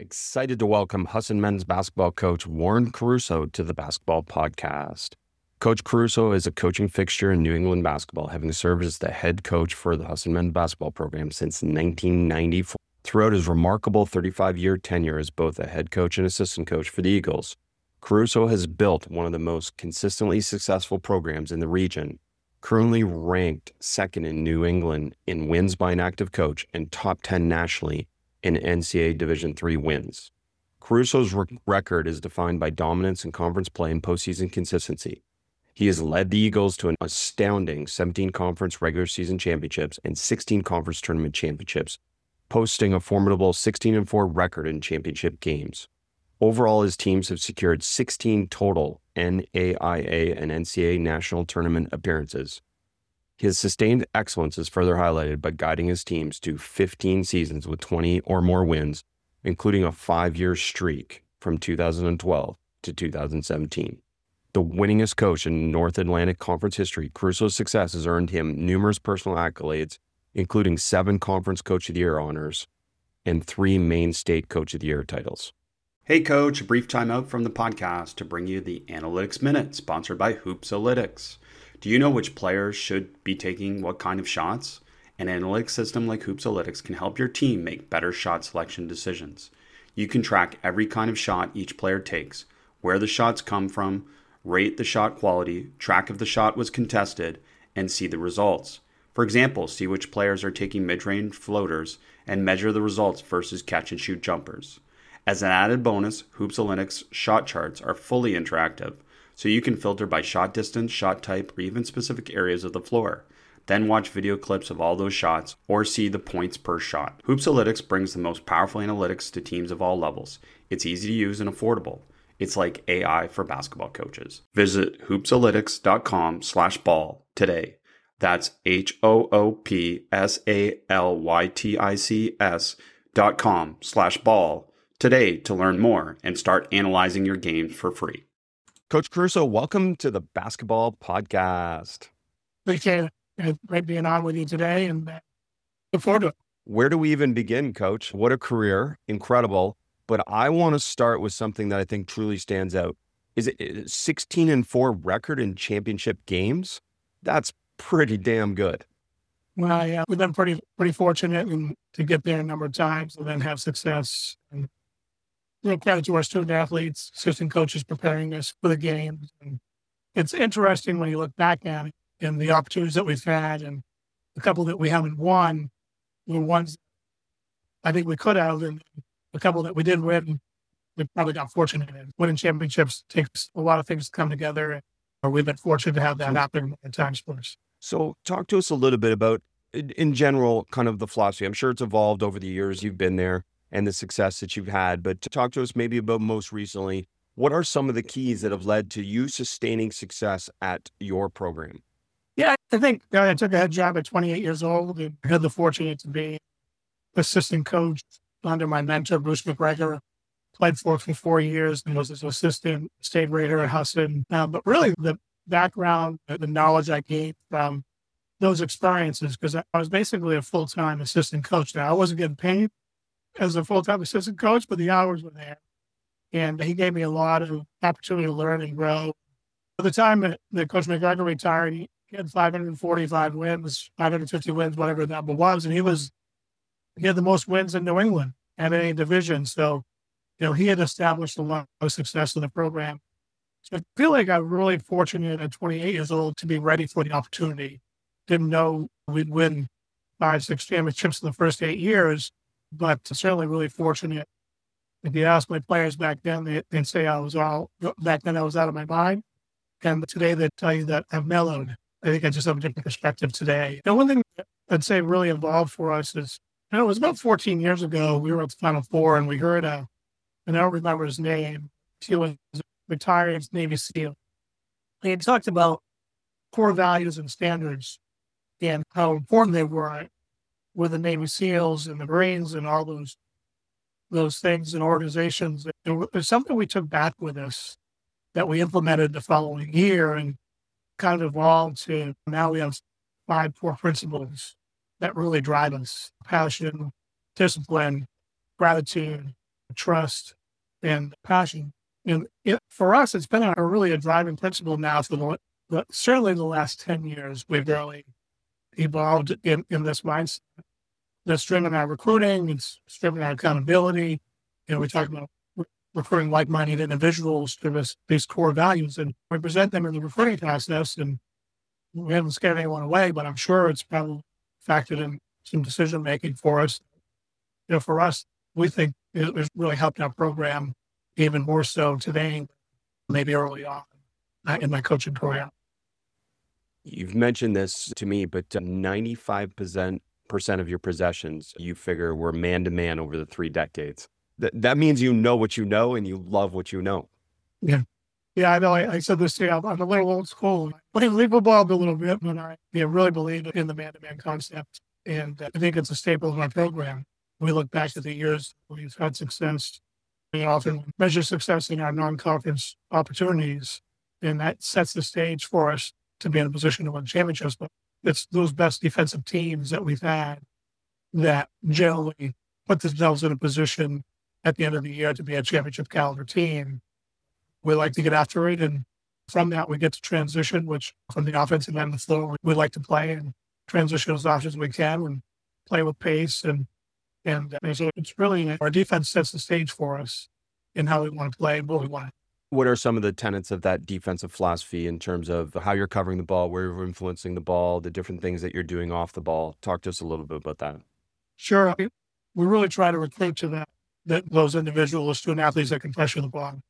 excited to welcome Husson men's basketball coach Warren Caruso to the Basketball Podcast. Coach Caruso is a coaching fixture in New England basketball, having served as the head coach for the Husson men's basketball program since 1994. Throughout his remarkable 35-year tenure as both a head coach and assistant coach for the Eagles, Caruso has built one of the most consistently successful programs in the region, currently ranked second in New England in wins by an active coach and top 10 nationally in NCAA Division III wins. Caruso's record is defined by dominance in conference play and postseason consistency. He has led the Eagles to an astounding 17 conference regular season championships and 16 conference tournament championships, posting a formidable 16-4 record in championship games. Overall, his teams have secured 16 total NAIA and NCAA national tournament appearances. His sustained excellence is further highlighted by guiding his teams to 15 seasons with 20 or more wins, including a 5-year streak from 2012 to 2017. The winningest coach in North Atlantic Conference history, Caruso's success has earned him numerous personal accolades, including 7 Conference Coach of the Year honors and 3 Maine State Coach of the Year titles. Hey Coach, a brief time out from the podcast to bring you the Analytics Minute, sponsored by Hoopsalytics. Do you know which players should be taking what kind of shots? An analytics system like Hoopsalytics can help your team make better shot selection decisions. You can track every kind of shot each player takes, where the shots come from, rate the shot quality, track if the shot was contested, and see the results. For example, see which players are taking mid-range floaters and measure the results versus catch-and-shoot jumpers. As an added bonus, Hoopsalytics shot charts are fully interactive, so you can filter by shot distance, shot type, or even specific areas of the floor. Then watch video clips of all those shots or see the points per shot. Hoopsalytics brings the most powerful analytics to teams of all levels. It's easy to use and affordable. It's like AI for basketball coaches. Visit hoopsalytics.com/ball today. That's HOOPSALYTICS.com/ball today to learn more and start analyzing your games for free. Coach Caruso, welcome to the Basketball Podcast. Appreciate it. It's great being on with you today and look forward to it. Where do we even begin, Coach? What a career. Incredible. But I want to start with something that I think truly stands out. Is it 16-4 record in championship games? That's pretty damn good. Well, yeah, we've been pretty fortunate to get there a number of times and then have success. And credit to our student athletes, assistant coaches preparing us for the games. And it's interesting when you look back at it and the opportunities that we've had, and a couple that we haven't won were ones I think we could have, and a couple that we did win, we probably got fortunate in. Winning championships takes a lot of things to come together, and we've been fortunate to have that happen at times for us. So talk to us a little bit about, in general, kind of the philosophy. I'm sure it's evolved over the years you've been there and the success that you've had, but to talk to us maybe about most recently, what are some of the keys that have led to you sustaining success at your program? Yeah, I think I took a head job at 28 years old and had the fortune to be assistant coach under my mentor, Bruce McGregor. Played for 4 years and was his assistant state raider at Husson. But really the background, the knowledge I gained from those experiences, because I was basically a full-time assistant coach. Now, I wasn't getting paid as a full-time assistant coach, but the hours were there. And he gave me a lot of opportunity to learn and grow. By the time that Coach McGregor retired, he had 545 wins, 550 wins, whatever that number was. And he had the most wins in New England and any division. So, he had established a lot of success in the program. So I feel like I'm really fortunate at 28 years old to be ready for the opportunity. Didn't know we'd win 5-6 championships in the first 8 years, but certainly really fortunate. If you ask my players back then, they'd say back then I was out of my mind. And today they'd tell you that I've mellowed. I think I just have a different perspective today. One thing I'd say really involved for us is, it was about 14 years ago, we were at the Final Four and we heard and I don't remember his name. He was a retired Navy SEAL. He had talked about core values and standards and how important they were with the Navy SEALs and the Marines and all those things and organizations. There's something we took back with us that we implemented the following year and kind of evolved to now we have 5 core principles that really drive us: passion, discipline, gratitude, trust, and passion. And for us, it's been really a driving principle now for certainly the last 10 years. We've really evolved in this mindset that's driven our recruiting, it's driven our accountability. We talk about recruiting like-minded individuals to these core values, and we present them in the recruiting process, and we haven't scared anyone away, but I'm sure it's probably factored in some decision-making for us. For us, we think it's really helped our program even more so today, maybe early on in my coaching career. You've mentioned this to me, but 95% of your possessions, you figure, were man-to-man over the 3 decades. That means you know what you know and you love what you know. Yeah. Yeah, I know. I said this to you. I'm a little old school. I leave the ball a little bit, but I really believe in the man-to-man concept. And I think it's a staple of our program. We look back at the years we've had success. We often measure success in our non-conference opportunities, and that sets the stage for us to be in a position to win championships. But it's those best defensive teams that we've had that generally put themselves in a position at the end of the year to be a championship caliber team. We like to get after it, and from that we get to transition, which from the offensive end of the floor, we like to play and transition as often as we can and play with pace. And so it's really, our defense sets the stage for us in how we want to play and what we want. What are some of the tenets of that defensive philosophy in terms of how you're covering the ball, where you're influencing the ball, the different things that you're doing off the ball? Talk to us a little bit about that. Sure. We really try to recruit to those individual student athletes that can pressure the ball.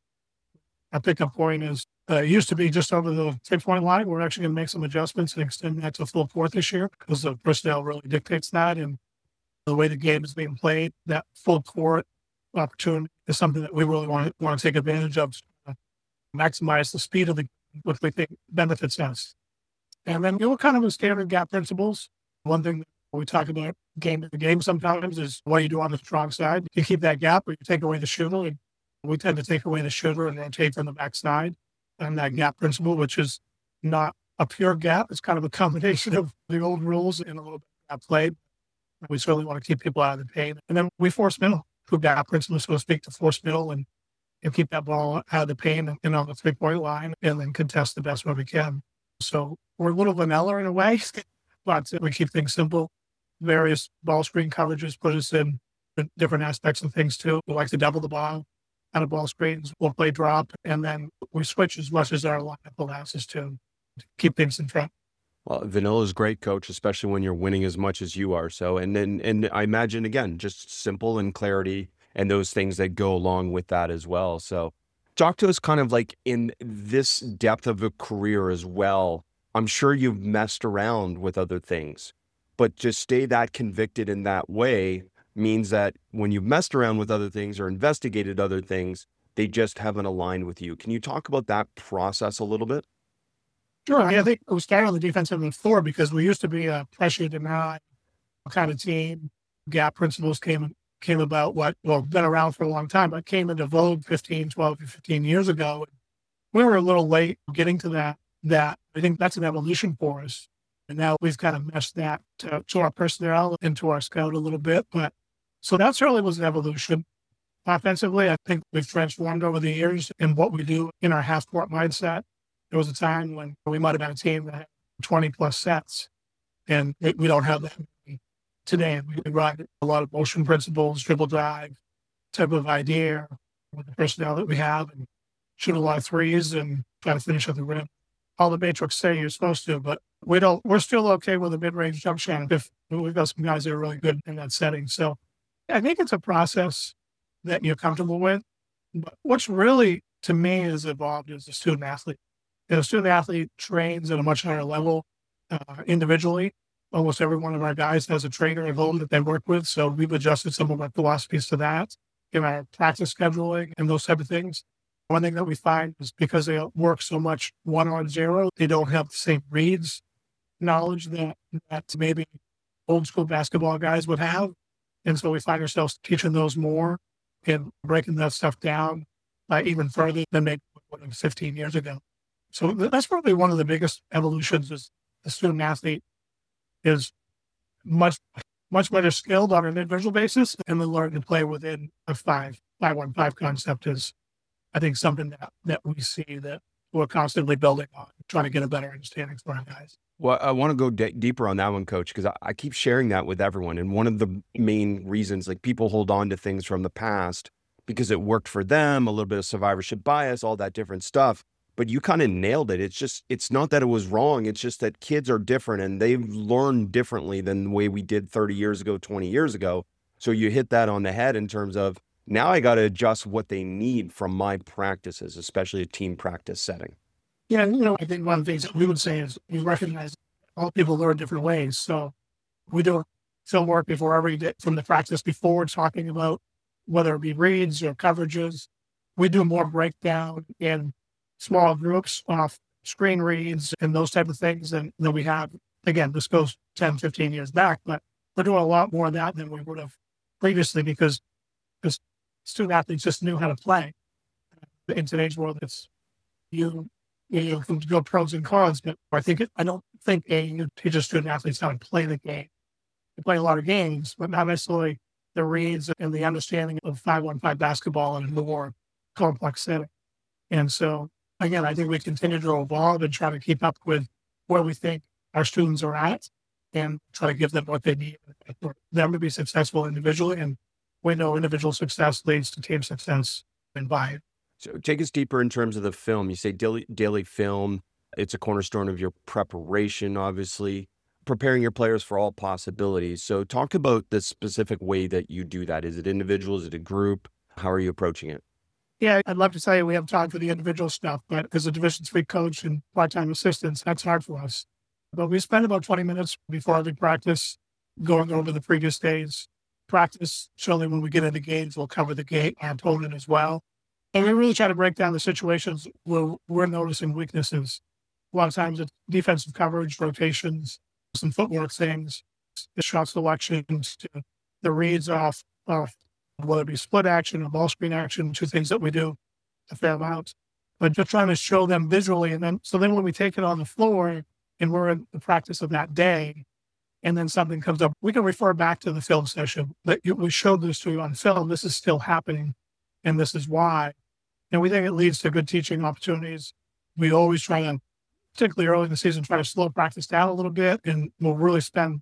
Our pickup point is, used to be just over the 3-point line. We're actually going to make some adjustments and extend that to full court this year because the personnel really dictates that. And the way the game is being played, that full court opportunity is something that we really want to take advantage of, to maximize the speed of the game, which we think benefits us. And then, kind of the standard gap principles. One thing that we talk about game to game sometimes is what you do on the strong side. You keep that gap or you take away the shooter. And we tend to take away the shooter and rotate from the backside. And that gap principle, which is not a pure gap, it's kind of a combination of the old rules and a little bit of gap play. We certainly want to keep people out of the paint. And then we force middle, through gap principle, so to speak, to force middle and keep that ball out of the paint and on the 3-point line, and then contest the best way we can. So we're a little vanilla in a way, but we keep things simple. Various ball screen coverages put us in different aspects of things too. We like to double the ball out of ball screens. We'll play drop, and then we switch as much as our lineup allows us to keep things in front. Well, vanilla is great, Coach, especially when you're winning as much as you are. So, and I imagine, again, just simple and clarity and those things that go along with that as well. So talk to us kind of like in this depth of a career as well. I'm sure you've messed around with other things, but just stay that convicted in that way means that when you've messed around with other things or investigated other things, they just haven't aligned with you. Can you talk about that process a little bit? Sure. I think we started on the defensive end floor because we used to be a pressure deny kind of team. Gap principles came about, been around for a long time, but came into vogue 12 to 15 years ago. We were a little late getting to that. I think that's an evolution for us. And now we've kind of meshed that to our personnel and to our scout a little bit. But so that certainly was an evolution. Offensively, I think we've transformed over the years in what we do in our half-court mindset. There was a time when we might have been a team that had 20-plus sets, and we don't have that today. We ride a lot of motion principles, dribble drive type of idea with the personnel that we have, and shoot a lot of threes and try to finish at the rim. All the matrix say you're supposed to, but we're still okay with a mid-range jump shot if we've got some guys that are really good in that setting. So I think it's a process that you're comfortable with. But what's really, to me, has evolved is the student athlete. The student athlete trains at a much higher level individually. Almost every one of our guys has a trainer at home that they work with. So we've adjusted some of our philosophies to that in our practice scheduling and those type of things. One thing that we find is because they work so much 1-on-0, they don't have the same reads knowledge that maybe old school basketball guys would have. And so we find ourselves teaching those more and breaking that stuff down even further than maybe 15 years ago. So that's probably one of the biggest evolutions is the student athlete is much better skilled on an individual basis and then learn to play within a 5. 5-1-5 concept is, I think, something that we see that we're constantly building on, trying to get a better understanding for our guys. Well, I want to go deeper on that one, Coach, because I keep sharing that with everyone. And one of the main reasons, like, people hold on to things from the past because it worked for them, a little bit of survivorship bias, all that different stuff. But you kind of nailed it. It's not that it was wrong. It's just that kids are different and they've learned differently than the way we did 30 years ago, 20 years ago. So you hit that on the head in terms of, now I got to adjust what they need from my practices, especially a team practice setting. Yeah, I think one of the things that we would say is we recognize all people learn different ways. So we do film work before every day from the practice before, talking about whether it be reads or coverages. We do more breakdown in small groups off screen reads and those type of things than we have. Again, this goes 10, 15 years back, but we're doing a lot more of that than we would have previously because student athletes just knew how to play. In today's world, it's you can go pros and cons, but I don't think AAU teaches student athletes how to play the game. They play a lot of games, but not necessarily the reads and the understanding of 5-on-5 basketball in a more complex setting. And so, again, I think we continue to evolve and try to keep up with where we think our students are at and try to give them what they need for them to be successful individually. And we know individual success leads to team success and buy-in. So take us deeper in terms of the film. You say daily film. It's a cornerstone of your preparation, obviously, preparing your players for all possibilities. So talk about the specific way that you do that. Is it individual? Is it a group? How are you approaching it? Yeah, I'd love to tell you we have time for the individual stuff, but as a Division III coach and part-time assistants, that's hard for us. But we spend about 20 minutes before every practice going over the previous day's practice. Surely when we get into games, we'll cover the game, our opponent as well. And we really try to break down the situations where we're noticing weaknesses. A lot of times it's defensive coverage, rotations, some footwork things, the shot selections, the reads off, whether it be split action or ball screen action, two things that we do a fair amount. But just trying to show them visually. And then when we take it on the floor and we're in the practice of that day, and then something comes up, we can refer back to the film session. We showed this to you on film. This is still happening, and this is why. And we think it leads to good teaching opportunities. We always try to, particularly early in the season, try to slow practice down a little bit, and we'll really spend.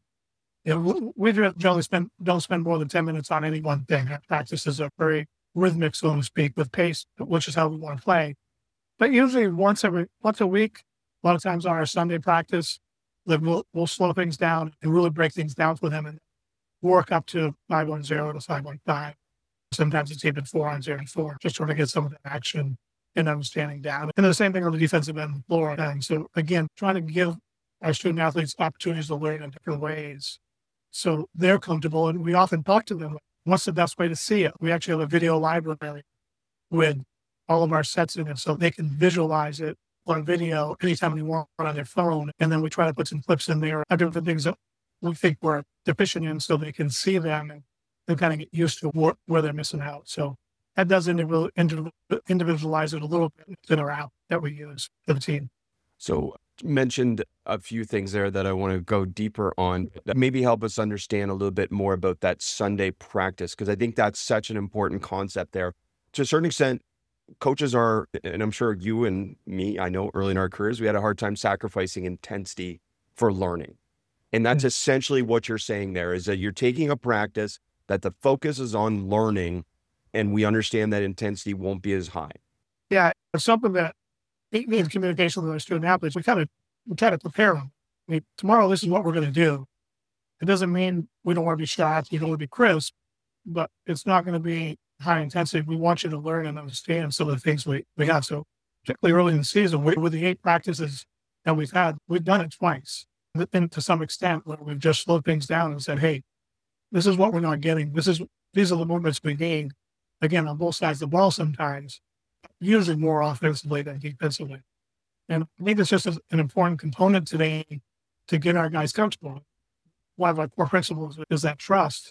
We generally don't spend more than 10 minutes on any one thing. Our practices are very rhythmic, so to speak, with pace, which is how we want to play. But usually once a week, a lot of times on our Sunday practice, we'll slow things down and really break things down for them and work up to 5-on-0 to 5-on-5. Sometimes it's even 4-on-0 and 4, just trying to get some of the action and understanding down. And the same thing on the defensive end of the floor. And so again, trying to give our student athletes opportunities to learn in different ways so they're comfortable. And we often talk to them, what's the best way to see it? We actually have a video library with all of our sets in it so they can visualize it on video anytime they want on their phone. And then we try to put some clips in there of different things that we think we're deficient in so they can see them and they kind of get used to where they're missing out. So that does individualize it a little bit in our app that we use for the team. So you mentioned a few things there that I want to go deeper on. Maybe help us understand a little bit more about that Sunday practice, because I think that's such an important concept there. To a certain extent, coaches are, and I'm sure you and me, I know early in our careers, we had a hard time sacrificing intensity for learning. And that's essentially what you're saying there, is that you're taking a practice that the focus is on learning, and we understand that intensity won't be as high. Yeah, it's something that needs communication with our student athletes. We kind of prepare them. I mean, tomorrow, this is what we're going to do. It doesn't mean we don't want to be shot, you don't want to be crisp, but it's not going to be high intensity. We want you to learn and understand some of the things we have. So particularly early in the season, with the 8 practices that we've had, we've done it twice. And to some extent, where we've just slowed things down and said, hey, this is what we're not getting. These are the movements we need. Again, on both sides of the ball sometimes, usually more offensively than defensively. And I think it's just an important component today to get our guys comfortable. One of our core principles is that trust.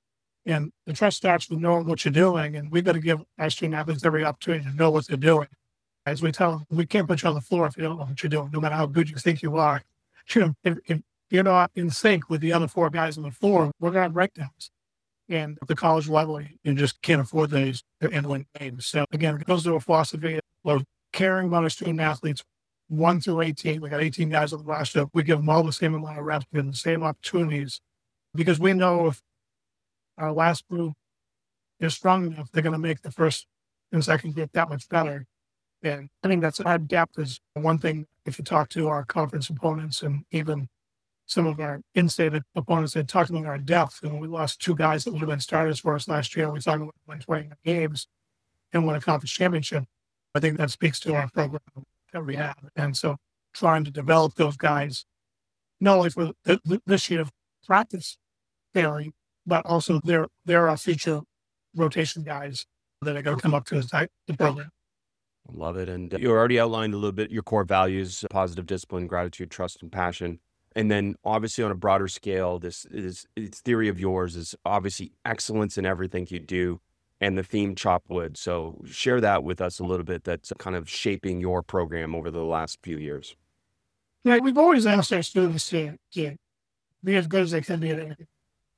And the trust starts with knowing what you're doing. And we've got to give our student athletes every opportunity to know what they're doing. As we tell them, we can't put you on the floor if you don't know what you're doing, no matter how good you think you are. If you're not in sync with the other 4 guys on the floor, we're going to have breakdowns. And at the college level, you just can't afford these and win games. So again, it goes to a philosophy of caring about our student athletes 1 through 18. We got 18 guys on the roster. We give them all the same amount of reps, give them the same opportunities, because we know if our last group is strong enough, they're going to make the first and second group that much better. And I think that's our depth is one thing. If you talk to our conference opponents and even some of our in-state opponents, they talked about our depth. And we lost 2 guys that would have been starters for us last year. We talked about winning 20 games and win a conference championship. I think that speaks to our program that we have. And so trying to develop those guys, not only for this year of practice failing, but also they're our future rotation guys that are going to come up to the program. Love it. And you already outlined a little bit your core values: positive discipline, gratitude, trust, and passion. And then obviously on a broader scale, this theory of yours is obviously excellence in everything you do, and the theme chop wood. So share that with us a little bit, that's kind of shaping your program over the last few years. Yeah, we've always asked our students to be as good as they can be at anything.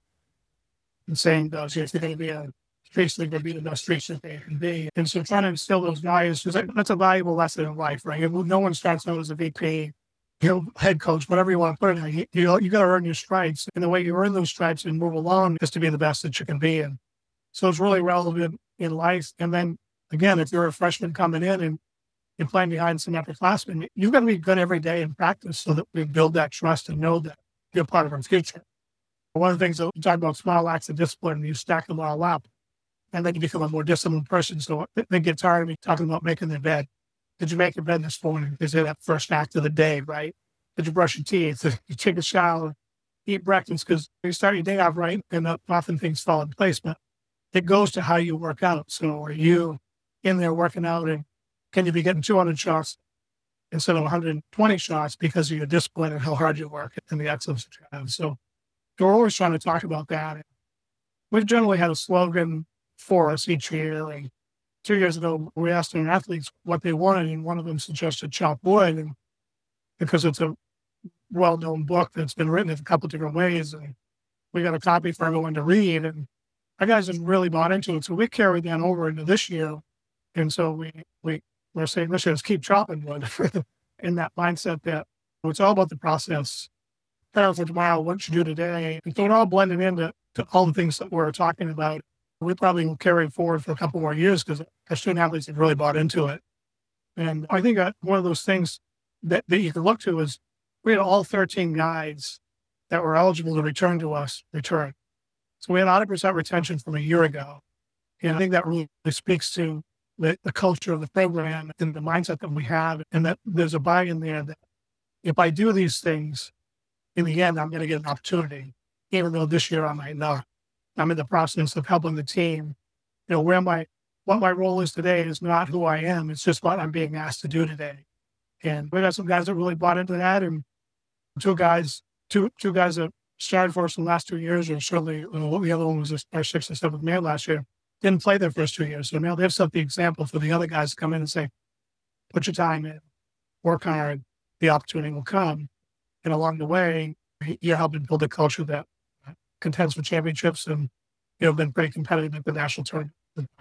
And saying those, they're going to be basically going to be the best streets that they can be. And so trying to instill those values, because that's a valuable lesson in life, right? No one starts out as a VP, head coach, whatever you want to put it in. You got to earn your stripes. And the way you earn those stripes and move along is to be the best that you can be. And so it's really relevant in life. And then again, if you're a freshman coming in and you're playing behind some upperclassmen, you've got to be good every day in practice so that we build that trust and know that you're part of our future. One of the things that we talk about, small acts of discipline, you stack them all up, and then you become a more disciplined person. So they get tired of me talking about making their bed. Did you make your bed this morning? Is it that first act of the day, right? Did you brush your teeth? Did you take a shower? Eat breakfast? Because you start your day off right, and often things fall in place. But it goes to how you work out. So are you in there working out, and can you be getting 200 shots instead of 120 shots because of your discipline and how hard you work and the excellence that you have? So we're always trying to talk about that. We've generally had a slogan for us each year. Like 2 years ago, we asked our athletes what they wanted, and one of them suggested chop wood, and because it's a well-known book that's been written in a couple of different ways, and we got a copy for everyone to read, and our guys have really bought into it. So we carried that over into this year, and so we're saying this year is keep chopping wood in that mindset that it's all about the process. Prepare for tomorrow, what you do today, and so it all blended into all the things that we're talking about. We probably will carry it forward for a couple more years because our student athletes have really bought into it. And I think one of those things that you can look to is we had all 13 guys that were eligible to return to us return. So we had 100% retention from a year ago. And I think that really speaks to the culture of the program and the mindset that we have, and that there's a buy-in there that if I do these things, in the end, I'm going to get an opportunity, even though this year I might not. I'm in the process of helping the team. What my role is today is not who I am. It's just what I'm being asked to do today. And we got some guys that really bought into that, and two guys that started for us in the last 2 years, or certainly the other one was our 6th and 7th man last year, didn't play their first 2 years. So now they've set the example for the other guys to come in and say, put your time in, work hard, the opportunity will come. And along the way, you're helping build a culture that contends for championships and, been pretty competitive at the national tournament.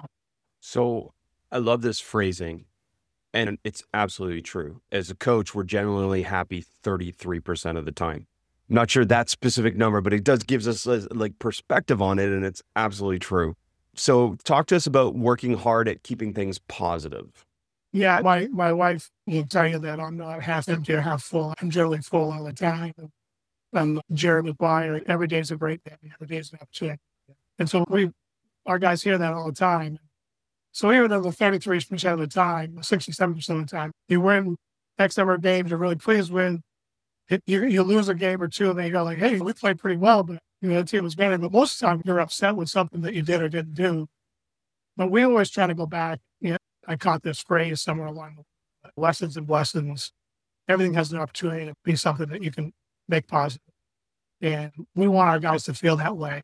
So I love this phrasing, and it's absolutely true. As a coach, we're genuinely happy 33% of the time. I'm not sure that specific number, but it does gives us like perspective on it, and it's absolutely true. So talk to us about working hard at keeping things positive. Yeah, my wife will tell you that I'm not half empty or half full. I'm generally full all the time. And Jared McGuire, every day is a great day. Every day is an opportunity. And so our guys hear that all the time. So even though the 33% of the time, 67% of the time, you win X number of games you're really pleased with, you lose a game or two, and then you go like, hey, we played pretty well, but the team was better. But most of the time, you're upset with something that you did or didn't do. But we always try to go back. I caught this phrase somewhere along the way. Lessons and blessings. Everything has an opportunity to be something that you can make positive. And we want our guys to feel that way.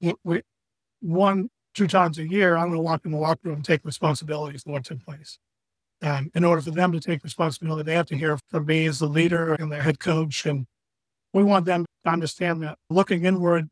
1-2 times a year, I'm going to walk in the locker room and take responsibility for what took place. In order for them to take responsibility, they have to hear from me as the leader and their head coach. And we want them to understand that looking inward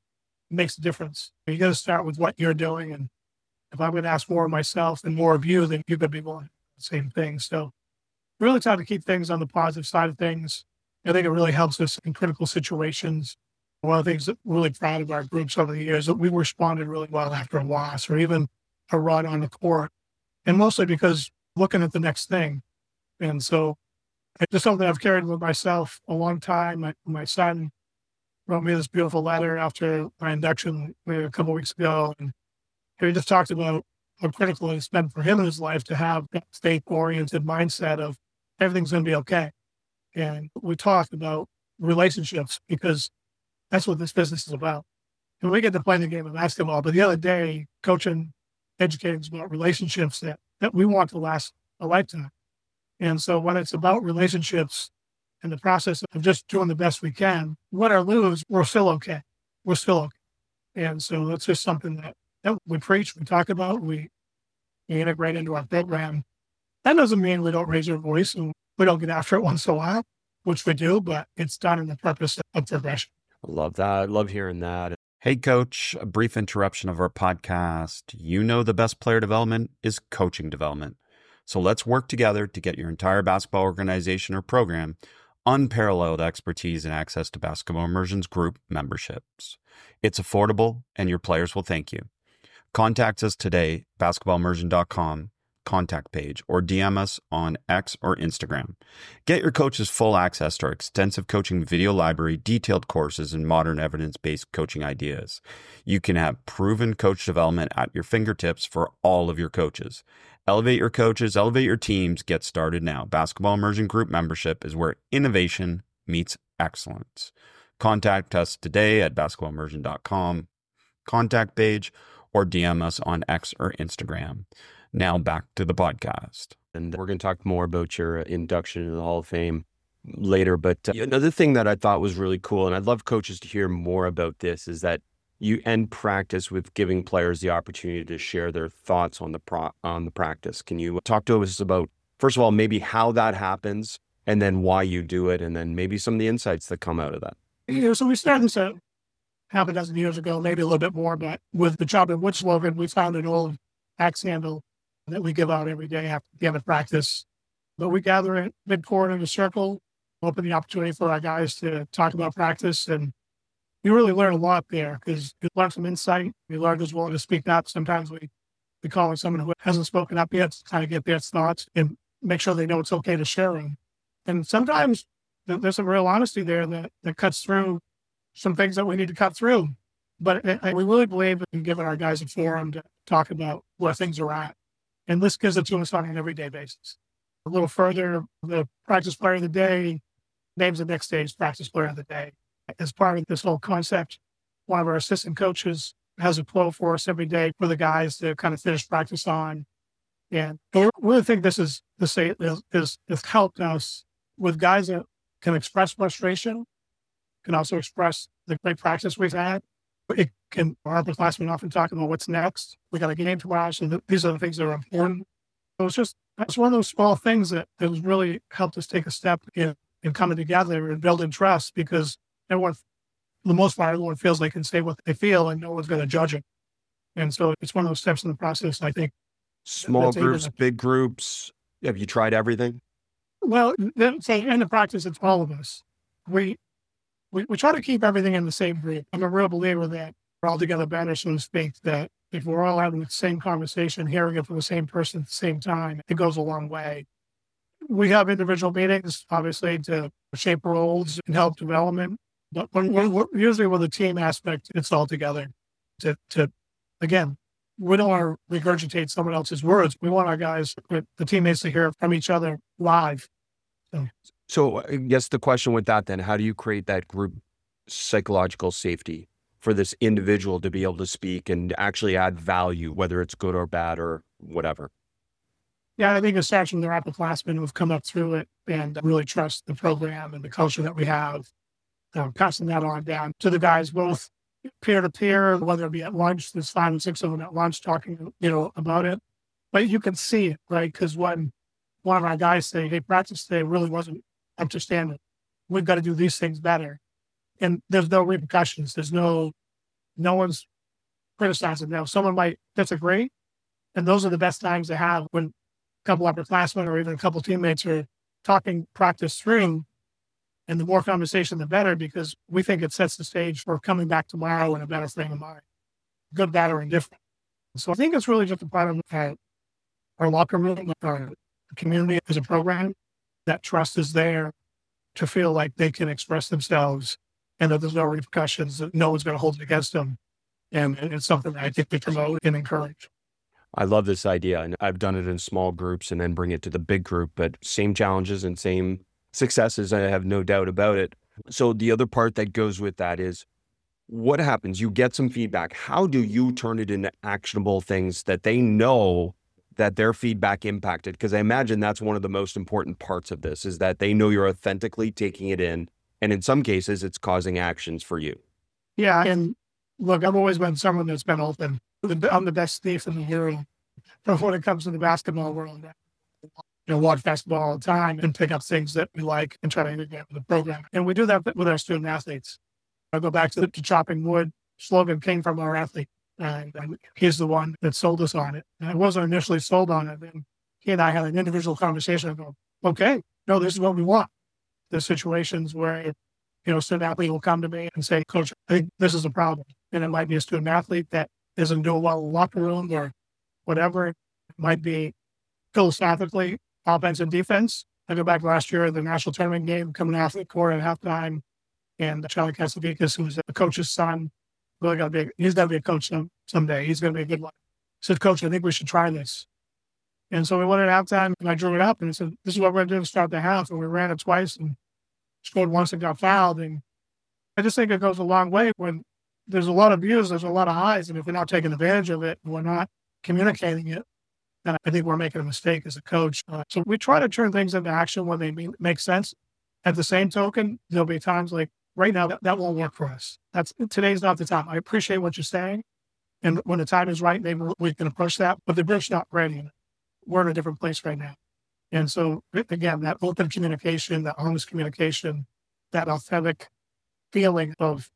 makes a difference. You got to start with what you're doing. And if I'm going to ask more of myself and more of you, then you're going to be willing to do the same thing. So really try to keep things on the positive side of things. I think it really helps us in critical situations. One of the things that I'm really proud of our groups over the years that we responded really well after a loss or even a run on the court. And mostly because looking at the next thing. And so it's just something I've carried with myself a long time. My son wrote me this beautiful letter after my induction maybe a couple of weeks ago. And he just talked about how critical it's been for him in his life to have that faith-oriented mindset of everything's going to be okay. And we talked about relationships because that's what this business is about. And we get to play the game of basketball, but the other day, coaching, educating is about relationships that we want to last a lifetime. And so when it's about relationships and the process of just doing the best we can, win or lose, we're still okay. We're still okay. And so that's just something that we preach, we talk about, we integrate into our program. That doesn't mean we don't raise our voice and we don't get after it once in a while, which we do, but it's done in the purpose of progression. I love that. I love hearing that. Hey, Coach, a brief interruption of our podcast. You know the best player development is coaching development. So let's work together to get your entire basketball organization or program unparalleled expertise and access to Basketball Immersion's group memberships. It's affordable and your players will thank you. Contact us today, basketballimmersion.com contact page, or DM us on X or Instagram. Get your coaches full access to our extensive coaching video library, detailed courses, and modern evidence-based coaching ideas. You can have proven coach development at your fingertips for all of your coaches. Elevate your coaches, elevate your teams. Get started now. Basketball Immersion Group membership is where innovation meets excellence. Contact us today at basketballimmersion.com contact page or DM us on X or Instagram. Now back to the podcast. And we're going to talk more about your induction into the Hall of Fame later. But another thing that I thought was really cool, and I'd love coaches to hear more about this, is that you end practice with giving players the opportunity to share their thoughts on the practice. Can you talk to us about, first of all, maybe how that happens, and then why you do it, and then maybe some of the insights that come out of that? Yeah, so we started this half a dozen years ago, maybe a little bit more, but with the Job and Wood slogan, we found an old axe handle that we give out every day after the end of practice. But we gather at midcourt in a circle, open the opportunity for our guys to talk about practice. And you really learn a lot there because you learn some insight. You learn who's willing to speak up. Sometimes we call on someone who hasn't spoken up yet to kind of get their thoughts and make sure they know it's okay to share them. And sometimes there's some real honesty there that cuts through some things that we need to cut through. But we really believe in giving our guys a forum to talk about where things are at. And this gives it to us on an everyday basis. A little further, the practice player of the day names the next day's practice player of the day. As part of this whole concept, one of our assistant coaches has a quote for us every day for the guys to kind of finish practice on. And I really think this has helped us with guys that can express frustration, can also express the great practice we've had. Our upperclassmen often talk about what's next. We got a game to watch, and these are the things that are important. So it's one of those small things that has really helped us take a step in coming together and building trust, because everyone, for the most part, everyone feels they can say what they feel and no one's going to judge it. And so it's one of those steps in the process, I think. Small groups, big groups. Have you tried everything? Well, so in the practice, it's all of us. We try to keep everything in the same group. I'm a real believer that we're all together better, so to speak, that if we're all having the same conversation, hearing it from the same person at the same time, it goes a long way. We have individual meetings, obviously, to shape roles and help development. But usually with the team aspect, it's all together. Again, we don't want to regurgitate someone else's words. We want our guys, the teammates, to hear from each other live. So I guess the question with that then, how do you create that group psychological safety for this individual to be able to speak and actually add value, whether it's good or bad or whatever? Yeah, I think it's actually the upperclassmen who've come up through it and really trust the program and the culture that we have, passing that on down to the guys, both peer-to-peer, whether it be at lunch. There's 5 and 6 of them at lunch talking, about it. But you can see it, right? Because when one of our guys say, hey, practice today really wasn't up to standard. We've got to do these things better. And there's no repercussions. There's no no one's criticizing them. Someone might disagree, and those are the best times to have when a couple upperclassmen or even a couple teammates are talking practice through. And the more conversation, the better, because we think it sets the stage for coming back tomorrow in a better frame of mind, good, bad, or indifferent. So I think it's really just a part of our locker room, our community as a program. That trust is there to feel like they can express themselves and that there's no repercussions, that no one's going to hold it against them. And it's something that I think we promote and encourage. I love this idea. And I've done it in small groups and then bring it to the big group, but same challenges and same successes. I have no doubt about it. So the other part that goes with that is what happens? You get some feedback. How do you turn it into actionable things that they know that their feedback impacted? Because I imagine that's one of the most important parts of this, is that they know you're authentically taking it in. And in some cases, it's causing actions for you. Yeah. And look, I've always been someone that's been open. I'm the best thief in the world when it comes to the basketball world. Watch basketball all the time and pick up things that we like and try to integrate with the program. And we do that with our student athletes. I go back to the chopping wood slogan came from our athlete. And he's the one that sold us on it. And I wasn't initially sold on it. And he and I had an individual conversation. I go, okay, no, this is what we want. There's situations where, a student athlete will come to me and say, Coach, I think this is a problem. And it might be a student athlete that isn't doing well in the locker room or whatever. It might be philosophically offense and defense. I go back last year, the national tournament game, coming off the court at halftime, and Charlie Casabicas, who's the coach's son, he's got to be a coach someday. He's going to be a good one. I said, Coach, I think we should try this. And so we went at halftime, and I drew it up, and I said, this is what we're going to do to start the half. And we ran it twice and scored once and got fouled. And I just think it goes a long way when there's a lot of views, there's a lot of highs, and if we're not taking advantage of it, and we're not communicating it, then I think we're making a mistake as a coach. So we try to turn things into action when they make sense. At the same token, there'll be times like right now that won't work for us. Today's not the time. I appreciate what you're saying. And when the time is right, maybe we can approach that, but the bridge's not ready. We're in a different place right now. And so again, that open communication, that honest communication, that authentic feeling of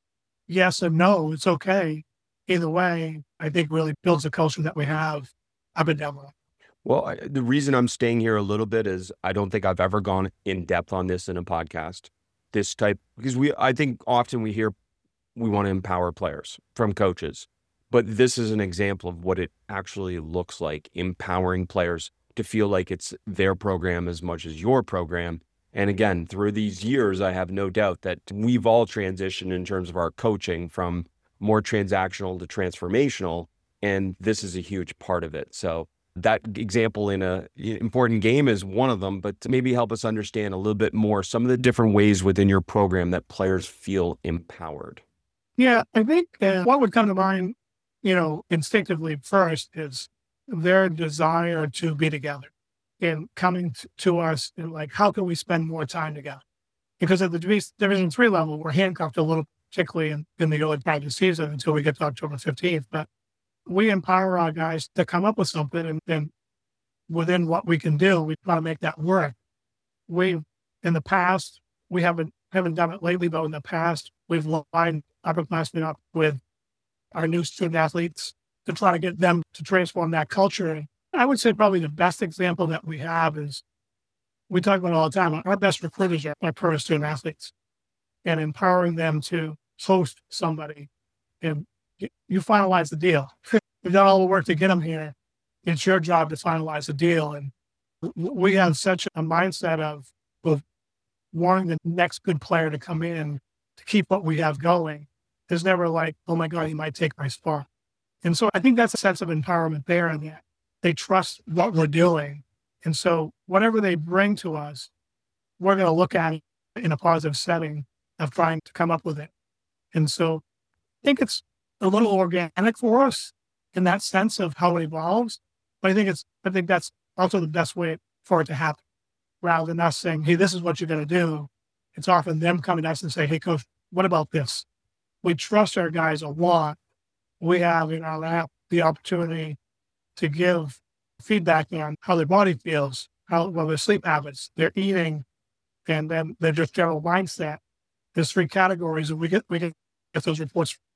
yes and no, it's okay. Either way, I think really builds the culture that we have up and down the line. Well, the reason I'm staying here a little bit is I don't think I've ever gone in depth on this in a podcast, this type, because I think often we hear we want to empower players from coaches, but this is an example of what it actually looks like, empowering players to feel like it's their program as much as your program. And again, through these years, I have no doubt that we've all transitioned in terms of our coaching from more transactional to transformational, and this is a huge part of it. So that example in an important game is one of them, but to maybe help us understand a little bit more some of the different ways within your program that players feel empowered. Yeah, I think what would come to mind, instinctively first is their desire to be together and coming to us and like, how can we spend more time together? Because at the Division III level, we're handcuffed a little, particularly in the early part of the season until we get to October 15th. But we empower our guys to come up with something, and then within what we can do, we try to make that work. In the past, we haven't done it lately, but in the past, we've lined upperclassmen up with our new student athletes to try to get them to transform that culture. And I would say probably the best example that we have is, we talk about it all the time, our best recruiters are our current student athletes, and empowering them to host somebody. And you finalize the deal. We've done all the work to get them here. It's your job to finalize the deal. And we have such a mindset of wanting the next good player to come in to keep what we have going. There's never like, oh my God, he might take my spot. And so I think that's a sense of empowerment there, and that they trust what we're doing. And so whatever they bring to us, we're going to look at it in a positive setting of trying to come up with it. And so I think it's a little organic for us in that sense of how it evolves. But I think that's also the best way for it to happen, rather than us saying, hey, this is what you're going to do. It's often them coming to us and say, hey, Coach, what about this? We trust our guys a lot. We have in our lap the opportunity to give feedback on how their body feels, their sleep habits, their eating, and then their just general mindset. There's 3 categories, and we get those reports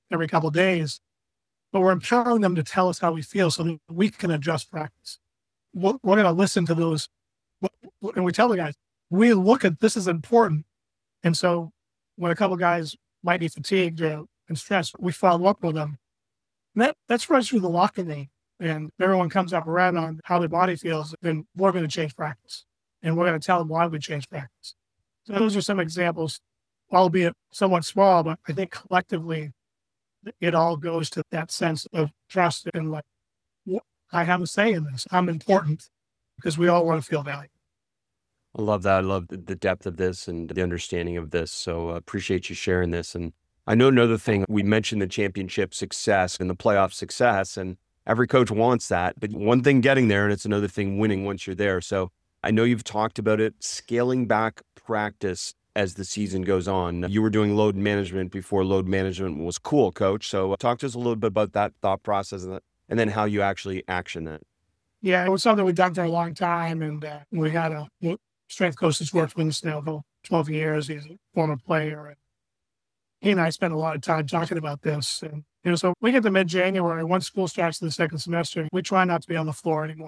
every couple of days, but we're empowering them to tell us how we feel so that we can adjust practice. We're going to listen to those. And we tell the guys, we look at this is important. And so when a couple of guys might be fatigued and stressed, we follow up with them. And that's runs through the locker room. And everyone comes up around on how their body feels, then we're going to change practice. And we're going to tell them why we change practice. So those are some examples, albeit somewhat small, but I think collectively it all goes to that sense of trust and like, I have a say in this. I'm important because we all want to feel valued. I love that. I love the depth of this and the understanding of this. So appreciate you sharing this. And I know another thing, we mentioned the championship success and the playoff success, and every coach wants that. But one thing getting there, and it's another thing winning once you're there. So I know you've talked about it, scaling back practice as the season goes on. You were doing load management before load management was cool, Coach. So talk to us a little bit about that thought process and then how you actually action that. Yeah, it was something we've done for a long time. And we had a strength coach that's worked with us now for 12 years. He's a former player. And he and I spent a lot of time talking about this. And, so we get to mid-January, once school starts in the second semester, we try not to be on the floor anymore.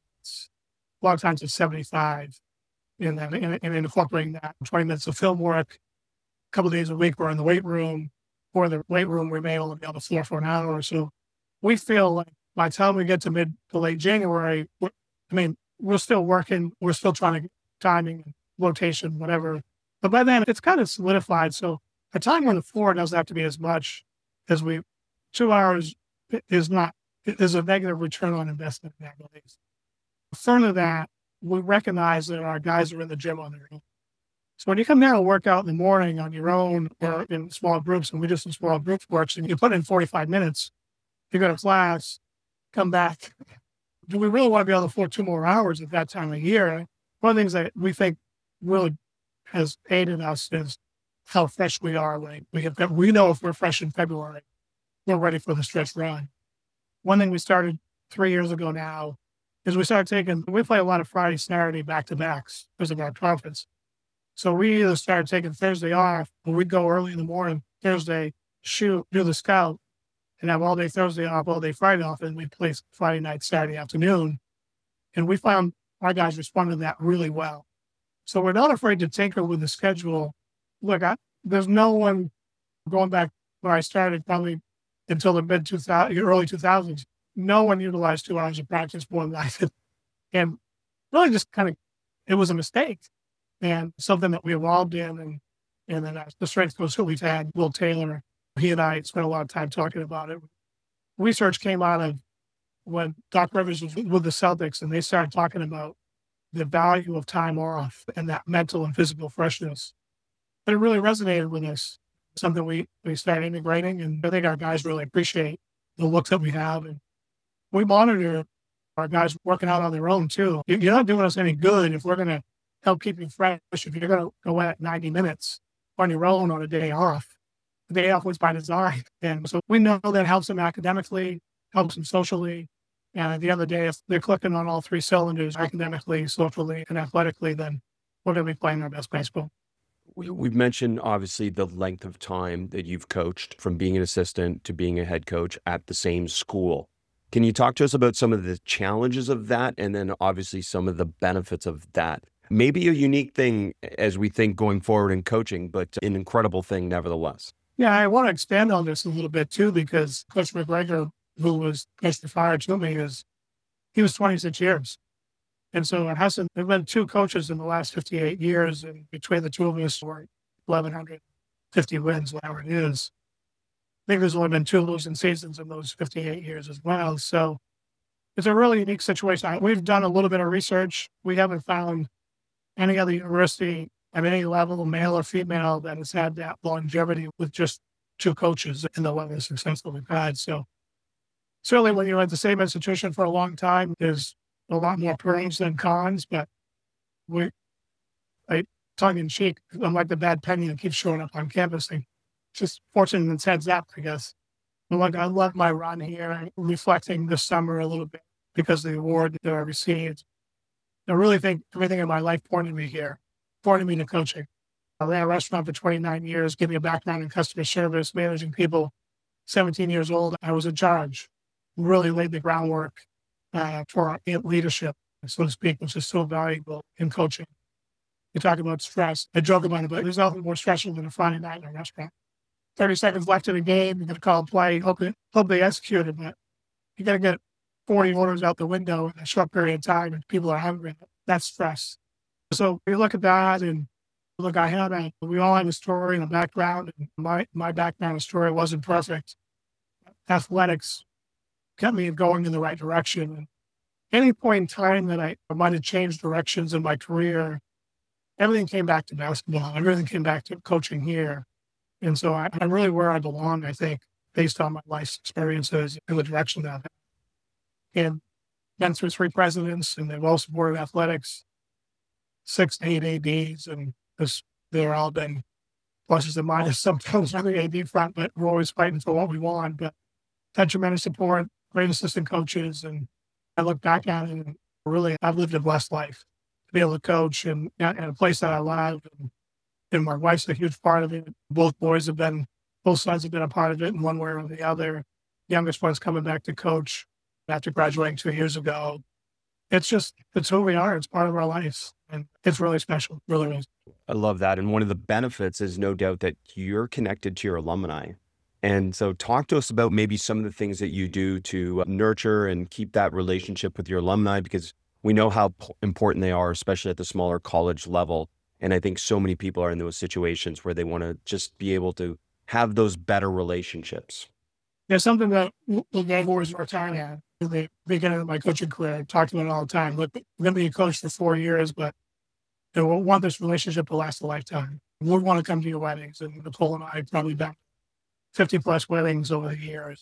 A lot of times it's 75. And then incorporating that 20 minutes of film work, a couple of days a week, we're in the weight room. Or in the weight room, we may only be on the floor for an hour or so. We feel like by the time we get to mid to late January, we're still working. We're still trying to get timing, rotation, whatever. But by then, it's kind of solidified. So our time on the floor doesn't have to be as much as 2 hours is a negative return on investment in that release. Further that, we recognize that our guys are in the gym on their own. So when you come down and work out in the morning on your own or in small groups, and we do some small group works, and you put in 45 minutes, you go to class, come back. Do we really want to be on the floor 2 more hours at that time of year? One of the things that we think really has aided us is how fresh we are. We know if we're fresh in February, we're ready for the stretch run. One thing we started 3 years ago now is we play a lot of Friday, Saturday back-to-backs because of our conference. So we either started taking Thursday off, or we'd go early in the morning, Thursday, shoot, do the scout, and have all day Thursday off, all day Friday off, and we play Friday night, Saturday afternoon. And we found our guys responded to that really well. So we're not afraid to tinker with the schedule. Look, there's no one going back where I started probably until the early 2000s. No one utilized 2 hours of practice more than I did. And really just it was a mistake and something that we evolved in. And then the strength coach who we've had, Will Taylor, he and I spent a lot of time talking about it. Research came out of when Doc Rivers was with the Celtics, and they started talking about the value of time off and that mental and physical freshness. But it really resonated with us, something we started integrating, and I think our guys really appreciate the looks that we have. And we monitor our guys working out on their own too. You're not doing us any good if we're going to help keep you fresh. If you're going to go at 90 minutes on your own on a day off, the day off was by design. And so we know that helps them academically, helps them socially. And at the end of the day, if they're clicking on all 3 cylinders, academically, socially, and athletically, then we're going to be playing our best baseball. We've mentioned, obviously, the length of time that you've coached from being an assistant to being a head coach at the same school. Can you talk to us about some of the challenges of that and then obviously some of the benefits of that? Maybe a unique thing as we think going forward in coaching, but an incredible thing nevertheless. Yeah, I want to expand on this a little bit too, because Coach McGregor, who was Coach Fire to me, he was 26 years. And so at Husson, there have been 2 coaches in the last 58 years, and between the 2 of us, we're 1,150 wins, whatever it is. I think there's only been 2 losing seasons in those 58 years as well. So it's a really unique situation. We've done a little bit of research. We haven't found any other university at any level, male or female, that has had that longevity with just 2 coaches in the level of success that we've had. So certainly when you're at the same institution for a long time, there's a lot more pros than cons, but tongue in cheek, I'm like the bad penny that keeps showing up on campus. Just fortunate it's heads up, I guess. But I love my run here, reflecting this summer a little bit because of the award that I received. I really think everything in my life pointed me here, pointed me to coaching. I ran a restaurant for 29 years, gave me a background in customer service, managing people, 17 years old, I was in charge, really laid the groundwork for our leadership, so to speak, which is so valuable in coaching. You talk about stress. I joke about it, but there's nothing more stressful than a Friday night in a restaurant. 30 seconds left in the game, you're going to call a play, hope they execute it, but you got to get 40 orders out the window in a short period of time and people are hungry. That's stress. So you look at that and look, we all have a story and a background, and my background and story wasn't perfect. Athletics kept me going in the right direction. And any point in time that I might have changed directions in my career, everything came back to basketball. Everything came back to coaching here. And so I'm really where I belong, I think, based on my life's experiences and the direction that I've had. And been through 3 presidents, and they've all supported athletics, 6 to 8 ADs, and they're all been pluses and minuses sometimes on the AD front, but we're always fighting for what we want. But had tremendous support, great assistant coaches, and I look back at it and really, I've lived a blessed life to be able to coach in a place that I love. And my wife's a huge part of it. Both sons have been a part of it in one way or the other. Youngest one's coming back to coach after graduating 2 years ago. It's who we are. It's part of our lives. And it's really special, really, really. I love that. And one of the benefits is no doubt that you're connected to your alumni. And so talk to us about maybe some of the things that you do to nurture and keep that relationship with your alumni, because we know how important they are, especially at the smaller college level. And I think so many people are in those situations where they want to just be able to have those better relationships. There's something that I've always worked hard at. In the beginning of my coaching career, I talked about it all the time. Look, I'm going to be a coach for 4 years, but we want this relationship to last a lifetime. We want to come to your weddings. And Nicole and I have probably been 50 plus weddings over the years.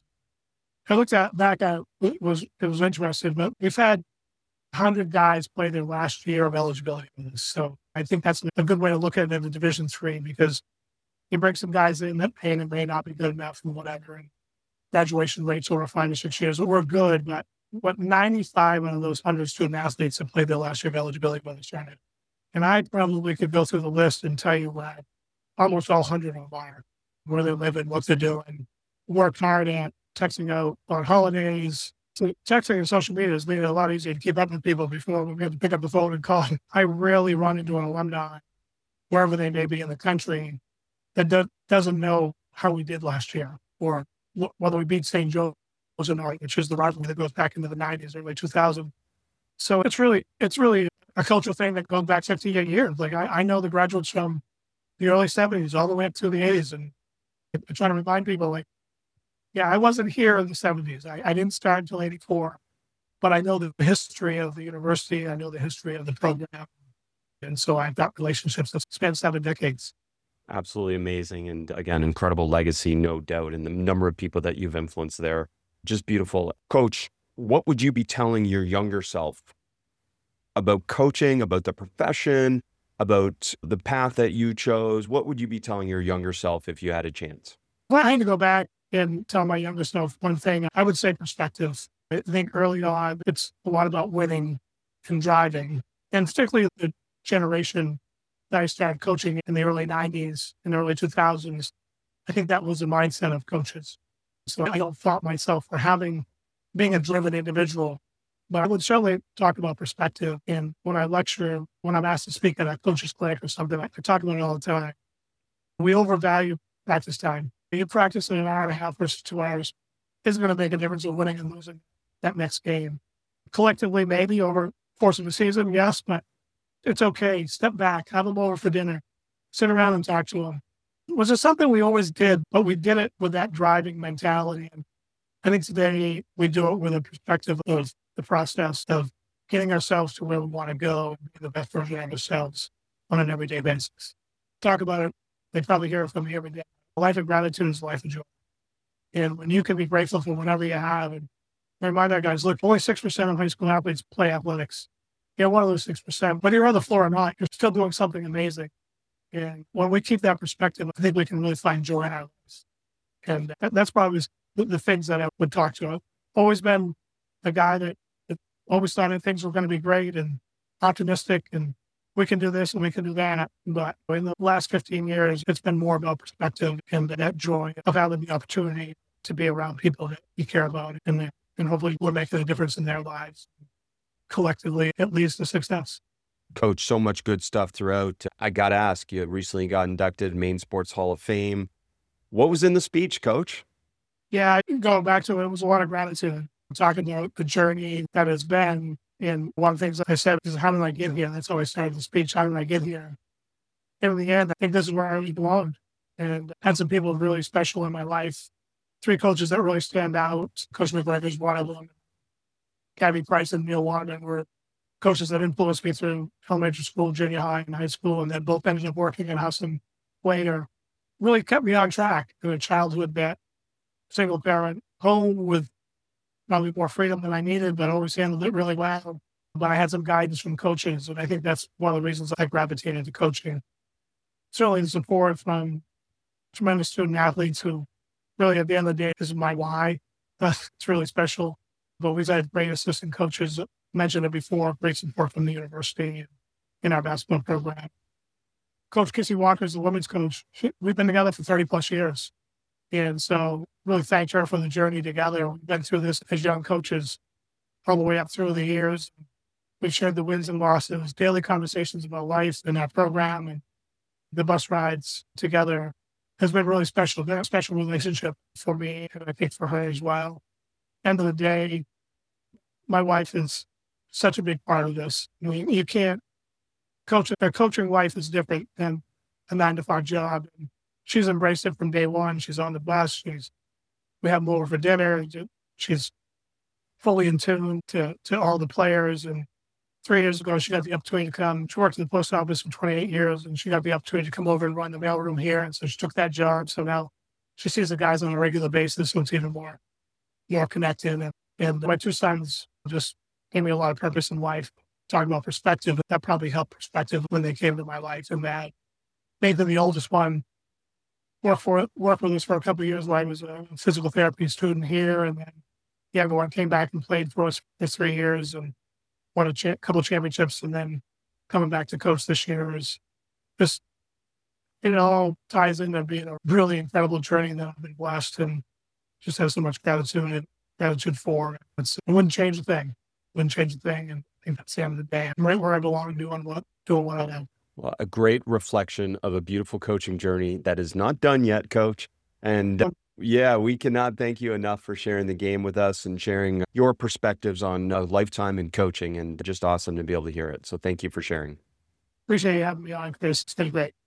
I looked back at it was interesting, but we've had 100 guys play their last year of eligibility with us. So I think that's a good way to look at it in the Division III, because you bring some guys in that may and may not be good enough and whatever. And graduation rates over 5 to 6 years were good, but 95 of those 100 student athletes have played their last year of eligibility with us. And I probably could go through the list and tell you what almost all 100 of them are, where they live and what they're doing, work hard at, texting out on holidays. So texting and social media has made it a lot easier to keep up with people before we had to pick up the phone and call. I rarely run into an alumni, wherever they may be in the country, that doesn't know how we did last year, or whether we beat St. Joe's or not, which is the rivalry that goes back into the 90s, early 2000s. So it's really a cultural thing that goes back 58 years. Like I know the graduates from the early 70s all the way up to the 80s, and I'm trying to remind people, like, yeah, I wasn't here in the 70s. I didn't start until 84, but I know the history of the university. I know the history of the program. And so I've got relationships that span 7 decades. Absolutely amazing. And again, incredible legacy, no doubt. And the number of people that you've influenced there, just beautiful. Coach, what would you be telling your younger self about coaching, about the profession, about the path that you chose? What would you be telling your younger self if you had a chance? Well, I had to go back and tell my younger self one thing. I would say perspective. I think early on, it's a lot about winning and driving, and particularly the generation that I started coaching in the early 90s and early 2000s. I think that was the mindset of coaches. So I don't fault myself for being a driven individual, but I would certainly talk about perspective. And when I lecture, when I'm asked to speak at a coach's clinic or something, I talk about it all the time. We overvalue practice time. You practice in an hour and a half versus 2 hours isn't going to make a difference in winning and losing that next game. Collectively, maybe over the course of a season, yes, but it's okay. Step back, have them over for dinner, sit around and talk to them. Was it something we always did, but we did it with that driving mentality. And I think today we do it with a perspective of the process of getting ourselves to where we want to go and be the best version of ourselves on an everyday basis. Talk about it. They probably hear it from me every day. A life of gratitude is a life of joy. And when you can be grateful for whatever you have, and I remind our guys, look, only 6% of high school athletes play athletics. You're one of those 6%, whether you're on the floor or not, you're still doing something amazing. And when we keep that perspective, I think we can really find joy in our lives. And that's probably the things that I would talk to. I've always been a guy that always thought that things were going to be great and optimistic, and we can do this and we can do that. But in the last 15 years, it's been more about perspective and that joy of having the opportunity to be around people that you care about, and hopefully we're making a difference in their lives. Collectively, it leads to success. Coach, so much good stuff throughout. I got to ask, you recently got inducted Maine Sports Hall of Fame. What was in the speech, Coach? Yeah, going back to it, it was a lot of gratitude. Talking about the journey that has been. And one of the things I said is, how did I get here? That's how I started the speech. How did I get here? And in the end, I think this is where I really belonged. And I had some people really special in my life. 3 coaches that really stand out. Coach McGregor's one of them. Gabby Price and Neil Waterman were coaches that influenced me through elementary school, junior high, and high school, and then both ended up working in Husson later. Really kept me on track in a childhood that single parent home with probably more freedom than I needed, but always handled it really well. But I had some guidance from coaches, and I think that's one of the reasons I gravitated to coaching. Certainly the support from tremendous student athletes who really, at the end of the day, this is my why. It's really special. But we've had great assistant coaches. Mentioned it before, great support from the university in our basketball program. Coach Kissy Walker is the women's coach. We've been together for 30 plus years. And so really thanked her for the journey together. We've been through this as young coaches all the way up through the years. We've shared the wins and losses, daily conversations about life in our program, and the bus rides together has been really special. Been a special relationship for me, and I think for her as well. End of the day, my wife is such a big part of this. I mean, you can't coach. A coaching life is different than a 9-to-5 job. And she's embraced it from day one. She's on the bus. We have them over for dinner. She's fully in tune to all the players. And 3 years ago, she got the opportunity to come. She worked in the post office for 28 years, and she got the opportunity to come over and run the mailroom here. And so she took that job. So now she sees the guys on a regular basis, so it's even more connected. And my 2 sons just gave me a lot of purpose in life. Talking about perspective, that probably helped perspective when they came to my life. And that Nathan, the oldest one, worked with us for a couple of years while I was a physical therapy student here. And then the other one came back and played for us for 3 years and won a couple of championships. And then coming back to coach this year is just, it all ties into being a really incredible journey that I've been blessed and just have so much gratitude for. It wouldn't change a thing. And I think that's the end of the day. I'm right where I belong, doing what I do. Well, a great reflection of a beautiful coaching journey that is not done yet, Coach. And yeah, we cannot thank you enough for sharing the game with us and sharing your perspectives on lifetime in coaching, and just awesome to be able to hear it. So thank you for sharing. Appreciate you having me on, Chris. It's been great.